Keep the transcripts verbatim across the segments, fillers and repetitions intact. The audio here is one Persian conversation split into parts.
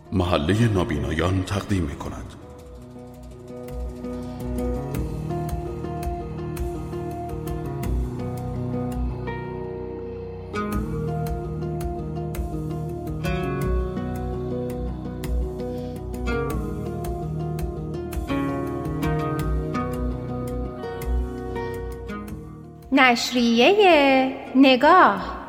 محله نابینایان تقدیم می کند. نشریه نگاه.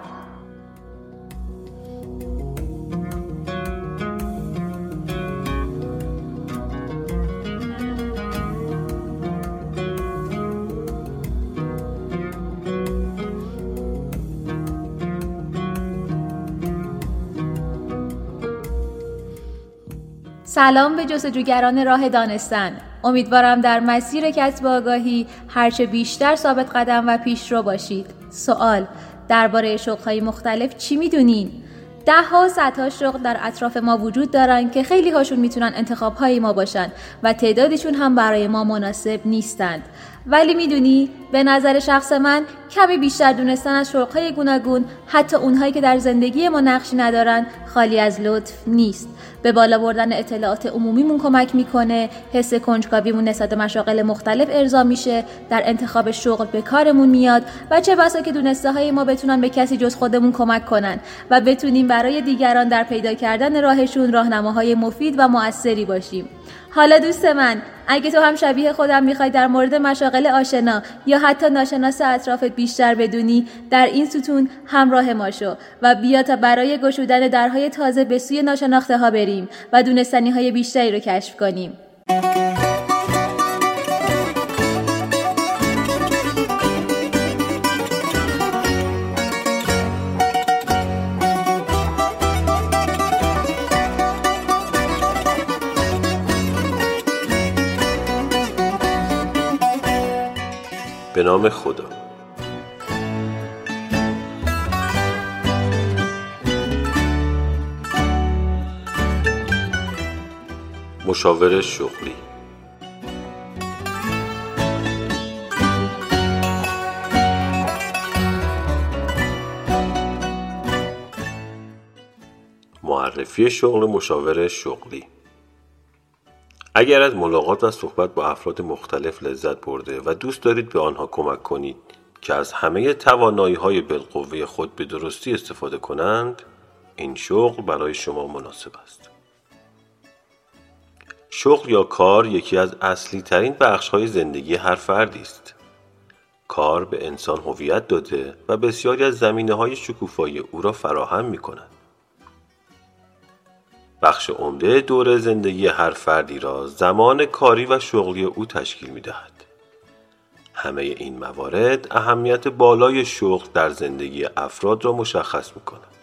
سلام به جستجوگران راه دانستن. امیدوارم در مسیر کسب آگاهی هرچه بیشتر ثابت قدم و پیشرو باشید. سوال: درباره شغل‌های مختلف چی میدونین؟ ده ها صدها شغل در اطراف ما وجود دارن که خیلی هاشون میتونن انتخاب‌های ما باشن و تعدادشون هم برای ما مناسب نیستند. ولی میدونی به نظر شخص من کمی بیشتر دونستن از شغل‌های گوناگون، حتی اونهایی که در زندگی ما نقشی ندارن، خالی از لطف نیست. به بالا بردن اطلاعات عمومیمون کمک میکنه، حس کنجکاویمون نسبت به مشاغل مختلف ارضا میشه، در انتخاب شغل به کارمون میاد و چه بسا که دونسته های ما بتونن به کسی جز خودمون کمک کنن و بتونیم برای دیگران در پیدا کردن راهشون راهنماهای مفید و مؤثری باشیم. حالا دوست من، اگه تو هم شبیه خودم میخوای در مورد مشاغل آشنا یا حتی ناشناس اطرافت بیشتر بدونی، در این ستون همراه ما شو و بیا تا برای گشودن درهای تازه به سوی ناشناخته ها بریم و دونستنی های بیشتری رو کشف کنیم. به نام خدا. مشاور شغلی. معرفی شغل مشاور شغلی. اگر از ملاقات و صحبت با افراد مختلف لذت برده و دوست دارید به آنها کمک کنید که از همه توانایی‌های بالقوه خود به درستی استفاده کنند، این شغل برای شما مناسب است. شغل یا کار یکی از اصلی ترین بخش‌های زندگی هر فردی است. کار به انسان هویت داده و بسیاری از زمینه‌های شکوفایی او را فراهم می‌کند. بخش عمده دور زندگی هر فردی را زمان کاری و شغلی او تشکیل می‌دهد. همه این موارد اهمیت بالای شغل در زندگی افراد را مشخص می‌کند.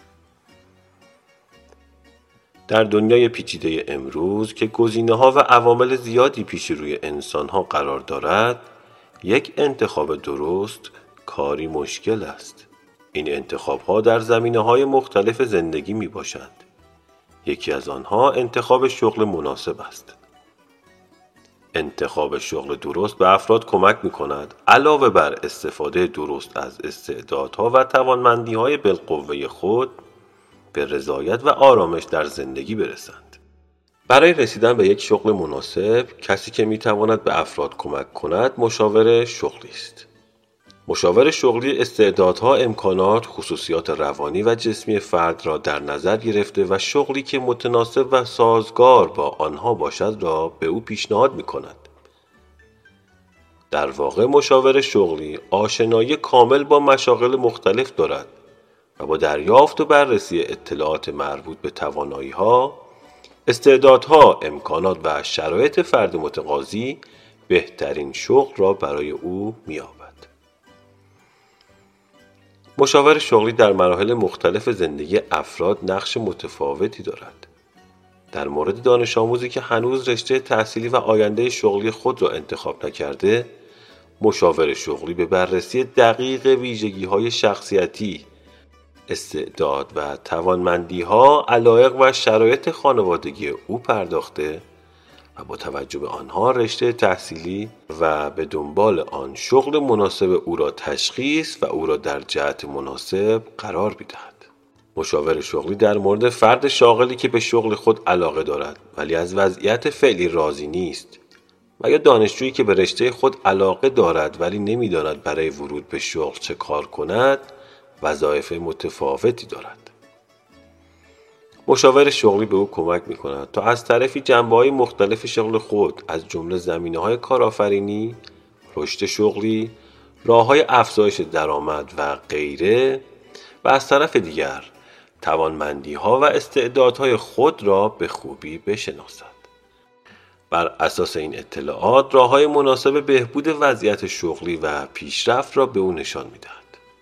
در دنیای پیچیده امروز که گزینه‌ها و عوامل زیادی پیش روی انسان‌ها قرار دارد، یک انتخاب درست کاری مشکل است. این انتخاب‌ها در زمینه‌های مختلف زندگی میباشند. یکی از آنها انتخاب شغل مناسب است. انتخاب شغل درست به افراد کمک می‌کند علاوه بر استفاده درست از استعدادها و توانمندی‌های بالقوه خود، به رضایت و آرامش در زندگی برسند. برای رسیدن به یک شغل مناسب، کسی که می‌تواند به افراد کمک کند مشاور شغلی است. مشاور شغلی استعدادها، امکانات، خصوصیات روانی و جسمی فرد را در نظر گرفته و شغلی که متناسب و سازگار با آنها باشد را به او پیشنهاد می‌کند. در واقع مشاور شغلی آشنایی کامل با مشاغل مختلف دارد و با دریافت و بررسی اطلاعات مربوط به توانایی‌ها، استعدادها، امکانات و شرایط فرد متقاضی بهترین شغل را برای او می‌یابد. مشاور شغلی در مراحل مختلف زندگی افراد نقش متفاوتی دارد. در مورد دانش آموزی که هنوز رشته تحصیلی و آینده شغلی خود را انتخاب نکرده، مشاور شغلی به بررسی دقیق ویژگی‌های شخصیتی، استعداد و توانمندی‌ها، علایق و شرایط خانوادگی او پرداخته و با توجه به آنها رشته تحصیلی و به دنبال آن شغل مناسب او را تشخیص و او را در جهت مناسب قرار می‌دهد. مشاور شغلی در مورد فرد شاغلی که به شغل خود علاقه دارد ولی از وضعیت فعلی راضی نیست و یا دانشجویی که به رشته خود علاقه دارد ولی نمی‌داند برای ورود به شغل چه کار کند، وظایف متفاوتی دارد. مشاور شغلی به او کمک می‌کند تا از طرفی جنبه‌های مختلف شغل خود از جمله زمینه‌های کارآفرینی، رشد شغلی، راه‌های افزایش درآمد و غیره و از طرف دیگر توانمندی‌ها و استعدادهای خود را به خوبی بشناسد. بر اساس این اطلاعات راه‌های مناسب بهبود وضعیت شغلی و پیشرفت را به او نشان می‌دهد.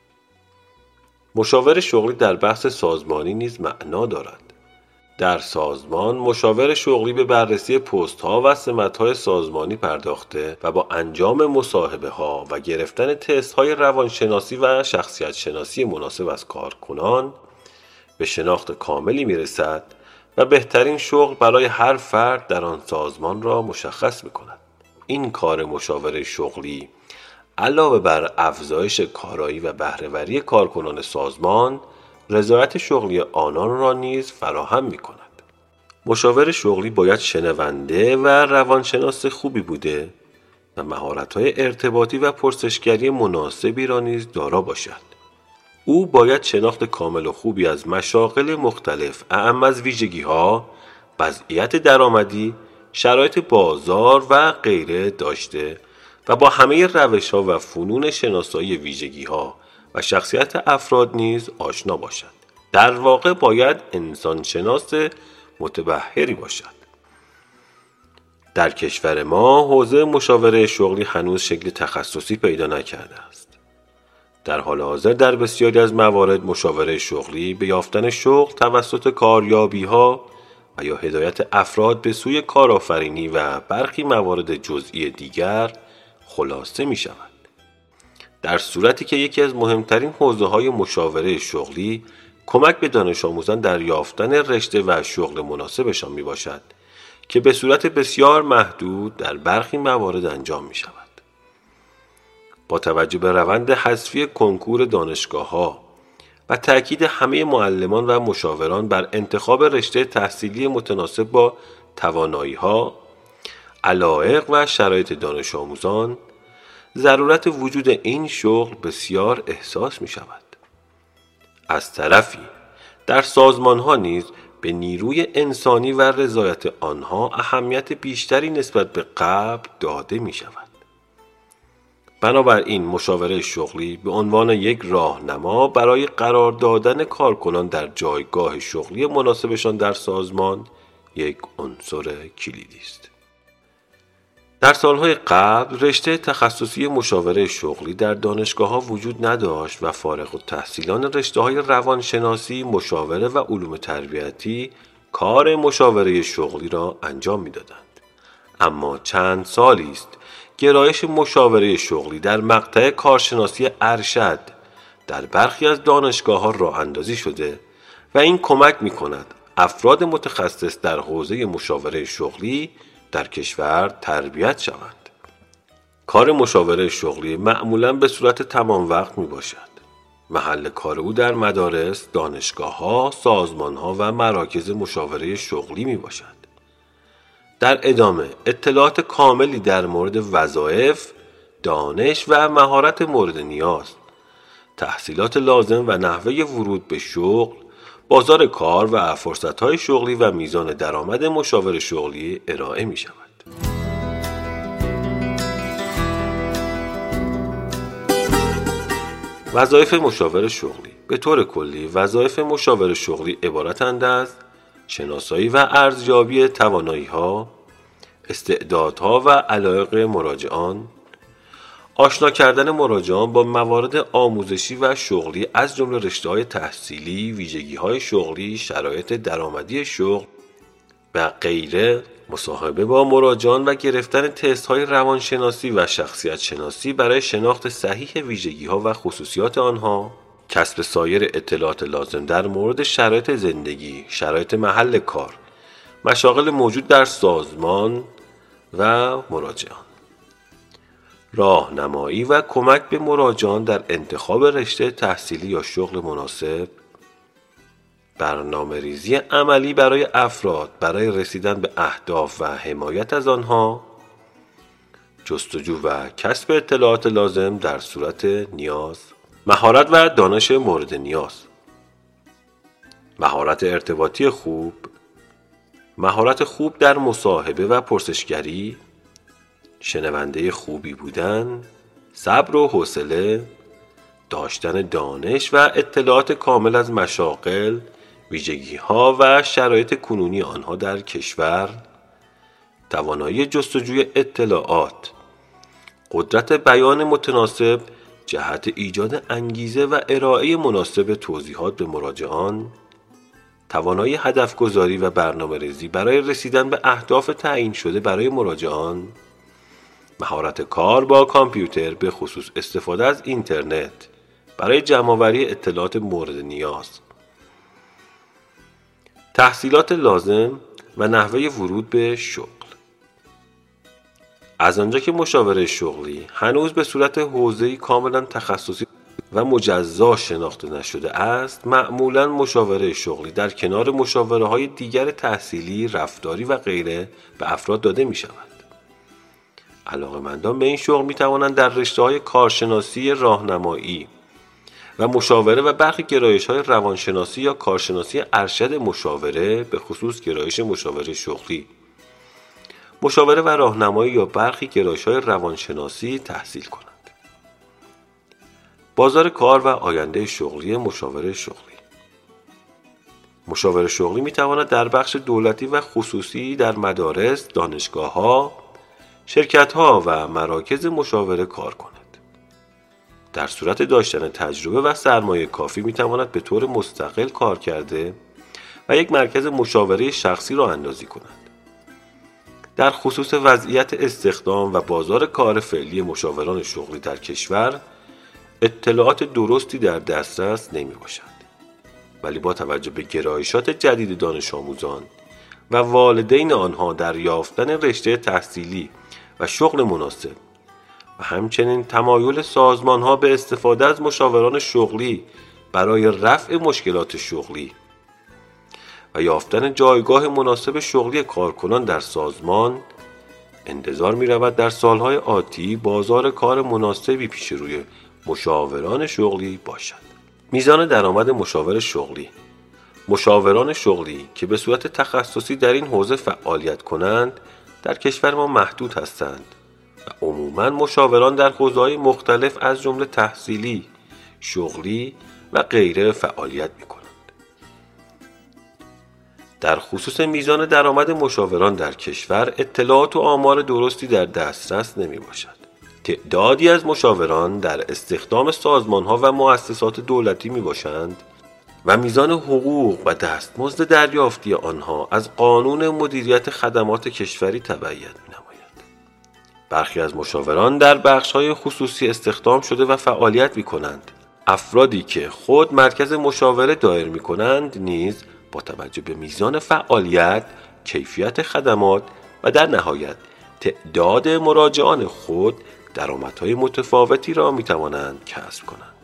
مشاور شغلی در بحث سازمانی نیز معنا دارد. در سازمان مشاور شغلی به بررسی پست‌ها و سمت‌های سازمانی پرداخته و با انجام مصاحبه‌ها و گرفتن تست‌های روانشناسی و شخصیت شناسی مناسب از کارکنان به شناخت کاملی می‌رسد و بهترین شغل برای هر فرد در آن سازمان را مشخص می‌کند. این کار مشاور شغلی علاوه بر افزایش کارایی و بهره‌وری کارکنان سازمان، رضایت شغلی آنان را نیز فراهم می‌کند. مشاور شغلی باید شنونده و روانشناس خوبی بوده و مهارت‌های ارتباطی و پرسشگری مناسبی را نیز دارا باشد. او باید شناخت کامل و خوبی از مشاغل مختلف، اعم از ویژگی‌ها، وضعیت درآمدی، شرایط بازار و غیره داشته و با همه روش‌ها و فنون شناسایی ویژگی‌ها و شخصیت افراد نیز آشنا باشد. در واقع باید انسان شناس متبحری باشد. در کشور ما حوزه مشاوره شغلی هنوز شکل تخصصی پیدا نکرده است. در حال حاضر در بسیاری از موارد مشاوره شغلی به یافتن شغل توسط کاریابی‌ها و یا هدایت افراد به سوی کارآفرینی و برخی موارد جزئی دیگر خلاصه می شود. در صورتی که یکی از مهمترین حوزه‌های مشاوره شغلی کمک به دانش آموزان در یافتن رشته و شغل مناسبشان می باشد که به صورت بسیار محدود در برخی موارد انجام می شود. با توجه به روند حذفی کنکور دانشگاه‌ها و تأکید همه معلمان و مشاوران بر انتخاب رشته تحصیلی متناسب با توانایی‌ها، علایق و شرایط دانش آموزان، ضرورت وجود این شغل بسیار احساس می شود. از طرفی در سازمان‌ها نیز به نیروی انسانی و رضایت آنها اهمیت بیشتری نسبت به قبل داده می شود. بنابراین مشاوره شغلی به عنوان یک راهنما برای قرار دادن کارکنان در جایگاه شغلی مناسبشان در سازمان یک عنصر کلیدی است. در سالهای قبل رشته تخصصی مشاوره شغلی در دانشگاه‌ها وجود نداشت و فارغ التحصیلان رشته‌های روانشناسی، مشاوره و علوم تربیتی کار مشاوره شغلی را انجام می‌دادند. اما چند سالی است گرایش مشاوره شغلی در مقطع کارشناسی ارشد در برخی از دانشگاه‌ها راه اندازی شده و این کمک می‌کند افراد متخصص در حوزه مشاوره شغلی در کشور تربیت شوند. کار مشاوره شغلی معمولاً به صورت تمام وقت می باشد. محل کار او در مدارس، دانشگاه‌ها، سازمان‌ها و مراکز مشاوره شغلی می باشد. در ادامه اطلاعات کاملی در مورد وظایف، دانش و مهارت مورد نیاز، تحصیلات لازم و نحوه ورود به شغل، بازار کار و فرصت‌های شغلی و میزان درآمد مشاور شغلی ارائه می شود. وظایف مشاور شغلی. به طور کلی وظایف مشاور شغلی عبارتند از شناسایی و ارزیابی توانایی‌ها، استعدادها و علایق مراجعان، آشنا کردن مراجعان با موارد آموزشی و شغلی از جمله رشته‌های تحصیلی، ویژگی‌های شغلی، شرایط درآمدی شغل و غیره، مصاحبه با مراجعان و گرفتن تست‌های روانشناسی و شخصیت شناسی برای شناخت صحیح ویژگی‌ها و خصوصیات آنها، کسب سایر اطلاعات لازم در مورد شرایط زندگی، شرایط محل کار، مشاغل موجود در سازمان و مراجعان. راهنمایی و کمک به مراجعان در انتخاب رشته تحصیلی یا شغل مناسب، برنامه ریزی عملی برای افراد برای رسیدن به اهداف و حمایت از آنها، جستجو و کسب اطلاعات لازم در صورت نیاز، مهارت و دانش مورد نیاز، مهارت ارتباطی خوب، مهارت خوب در مصاحبه و پرسشگری، شنونده خوبی بودن، صبر و حوصله، داشتن دانش و اطلاعات کامل از مشاغل، ویژگی‌ها و شرایط کنونی آنها در کشور، توانایی جستجوی اطلاعات، قدرت بیان متناسب جهت ایجاد انگیزه و ارائه مناسب توضیحات به مراجعان، توانایی هدف گذاری و برنامه ریزی برای رسیدن به اهداف تعیین شده برای مراجعان، مهارت کار با کامپیوتر به خصوص استفاده از اینترنت برای جمع‌آوری اطلاعات مورد نیاز، تحصیلات لازم و نحوه ورود به شغل. از آنجا که مشاوره شغلی هنوز به صورت حوزه‌ای کاملا تخصصی و مجزا شناخته نشده است، معمولا مشاوره شغلی در کنار مشاوره‌های دیگر تحصیلی، رفتاری و غیره به افراد داده می شود. علاقه‌مندان به این شغل می توانند در رشته‌های کارشناسی راهنمایی و مشاوره و برخی گرایش‌های روانشناسی یا کارشناسی ارشد مشاوره، به خصوص گرایش مشاوره شغلی، مشاوره و راهنمایی یا برخی گرایش‌های روانشناسی تحصیل کنند. بازار کار و آینده شغلی مشاوره شغلی. مشاوره شغلی می تواند در بخش دولتی و خصوصی در مدارس، دانشگاه‌ها، شرکت‌ها و مراکز مشاوره کار کند. در صورت داشتن تجربه و سرمایه کافی می تواند به طور مستقل کار کرده و یک مرکز مشاوره شخصی را اندازی کند. در خصوص وضعیت استخدام و بازار کار فعلی مشاوران شغلی در کشور، اطلاعات درستی در دسترس نمی باشد. ولی با توجه به گرایشات جدید دانش آموزان و والدین آنها در یافتن رشته تحصیلی و شغل مناسب و همچنین تمایل سازمان‌ها به استفاده از مشاوران شغلی برای رفع مشکلات شغلی و یافتن جایگاه مناسب شغلی کارکنان در سازمان، انتظار می‌رود در سالهای آتی بازار کار مناسبی پیش روی مشاوران شغلی باشد. میزان درآمد مشاور شغلی. مشاوران شغلی که به صورت تخصصی در این حوزه فعالیت کنند در کشور ما محدود هستند و عموماً مشاوران در حوزه‌های مختلف از جمله تحصیلی، شغلی و غیره فعالیت می‌کنند. در خصوص میزان درآمد مشاوران در کشور اطلاعات و آمار درستی در دسترس نمی‌باشد. تعدادی از مشاوران در استخدام سازمان‌ها و مؤسسات دولتی میباشند و میزان حقوق و دستمزد دریافتی آنها از قانون مدیریت خدمات کشوری تبعیت می‌نماید. برخی از مشاوران در بخش‌های خصوصی استخدام شده و فعالیت می‌کنند. افرادی که خود مرکز مشاوره دایر می‌کنند نیز با توجه به میزان فعالیت، کیفیت خدمات و در نهایت تعداد مراجعان خود درآمدهای متفاوتی را می توانند کسب کنند.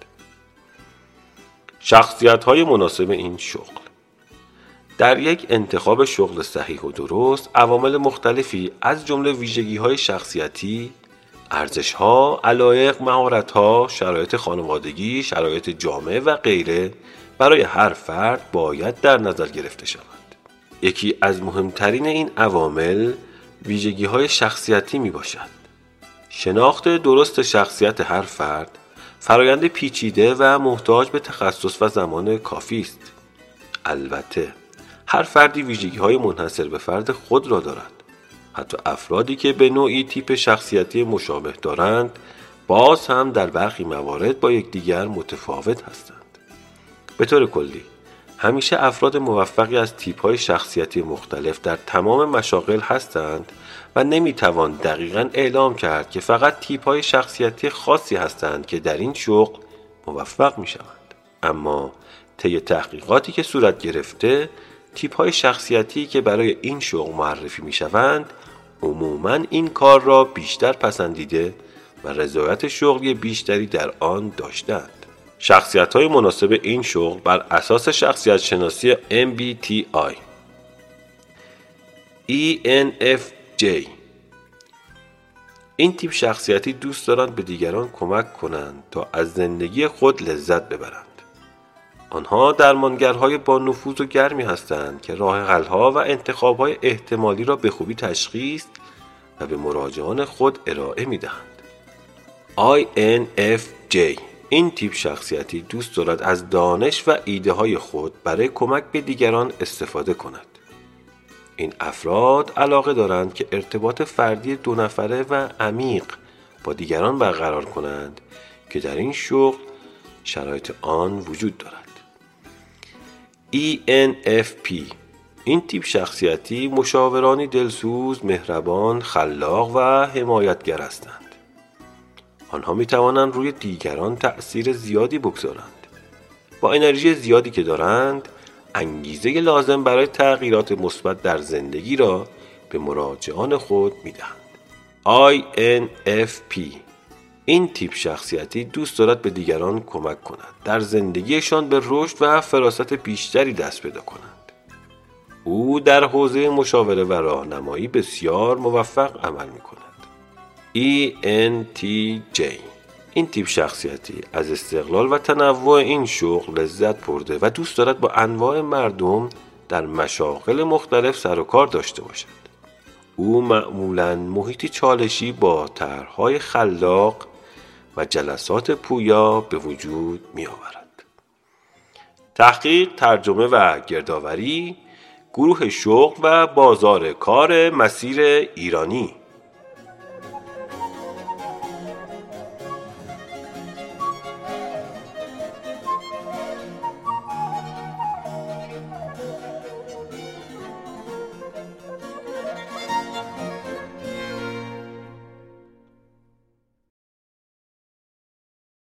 شخصیت‌های مناسب این شغل. در یک انتخاب شغل صحیح و درست، عوامل مختلفی از جمله ویژگی‌های شخصیتی، ارزش‌ها، علایق، مهارت‌ها، شرایط خانوادگی، شرایط جامعه و غیره برای هر فرد باید در نظر گرفته شود. یکی از مهمترین این عوامل ویژگی‌های شخصیتی میباشد. شناخت درست شخصیت هر فرد فرایند پیچیده و محتاج به تخصص و زمان کافی است. البته هر فردی ویژگی‌های منحصر به فرد خود را دارد. حتی افرادی که به نوعی تیپ شخصیتی مشابه دارند باز هم در برخی موارد با یکدیگر متفاوت هستند. به طور کلی همیشه افراد موفقی از تیپ‌های شخصیتی مختلف در تمام مشاغل هستند و نمیتوان دقیقاً اعلام کرد که فقط تیپ‌های شخصیتی خاصی هستند که در این شغل موفق می‌شوند. اما طی تحقیقاتی که صورت گرفته، تیپ‌های شخصیتی که برای این شغل معرفی می‌شوند، عموماً این کار را بیشتر پسندیده و رضایت شغلی بیشتری در آن داشتند. شخصیت‌های مناسب این شغل بر اساس شخصیت شناسی ام بی تی آی. ای ان اف جی. این تیپ شخصیتی دوست دارند به دیگران کمک کنند تا از زندگی خود لذت ببرند. آنها درمانگرهای با نفوذ و گرمی هستند که راه حل‌ها و انتخاب‌های احتمالی را به خوبی تشخیص و به مراجعان خود ارائه می‌دهند. آی ان اف جی. این تیپ شخصیتی دوست دارد از دانش و ایده‌های خود برای کمک به دیگران استفاده کند. این افراد علاقه دارند که ارتباط فردی دو نفره و عمیق با دیگران برقرار کنند که در این شغل شرایط آن وجود دارد. ای ان اف پی. این تیپ شخصیتی مشاورانی دلسوز، مهربان، خلاق و حمایتگر هستند. آنها می توانند روی دیگران تأثیر زیادی بگذارند. با انرژی زیادی که دارند، انگیزه لازم برای تغییرات مثبت در زندگی را به مراجعان خود می دهند. آی ان اف پی. این تیپ شخصیتی دوست دارد به دیگران کمک کند در زندگیشان به رشد و فراست بیشتری دست پیدا کنند. او در حوزه مشاوره و راهنمایی بسیار موفق عمل می کند. ای ان تی جی. این تیپ شخصیتی از استقلال و تنوع این شغل لذت برده و دوست دارد با انواع مردم در مشاغل مختلف سر و کار داشته باشد. او معمولاً محیطی چالشی با طرح‌های خلاق و جلسات پویا به وجود می آورد. تحقیق، ترجمه و گردآوری، گروه شغل و بازار کار مسیر ایرانی.